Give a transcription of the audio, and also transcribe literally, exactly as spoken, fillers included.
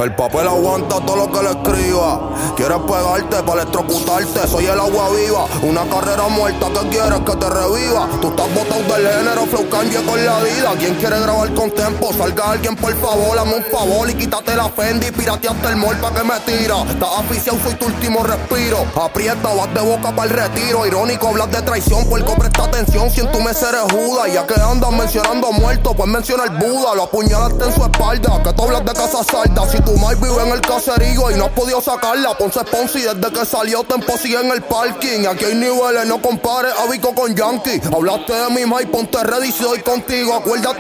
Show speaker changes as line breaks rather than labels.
El papel aguanta todo lo que le escriba. Quieres pegarte para electrocutarte. Soy el agua viva, una carrera muerta que quieres que te reviva. Tú estás botado del género, flow cambia con la vida. ¿Quién quiere grabar con tempo? Salga alguien por favor, hazme un favor y quítate la Fendi. Pírate hasta el mall pa' que me tira. Estás aficiado, soy tu último respiro. Aprieta, vas de boca para el retiro. Irónico, hablas de traición, puerco, presta atención. Si en tu mes eres Judas, ya que andas mencionando muertos, pues menciona el Buda. Lo apuñalaste en su espalda, que tú hablas de casa salda. Si tu mai vive en el caserío y no has podido sacarla, Ponce Ponzi desde que salió Tempo sigue en el parking. Aquí hay niveles, no compares a Vico con Yankee. Hablaste de mi mai, ponte ready si doy contigo. Acuérdate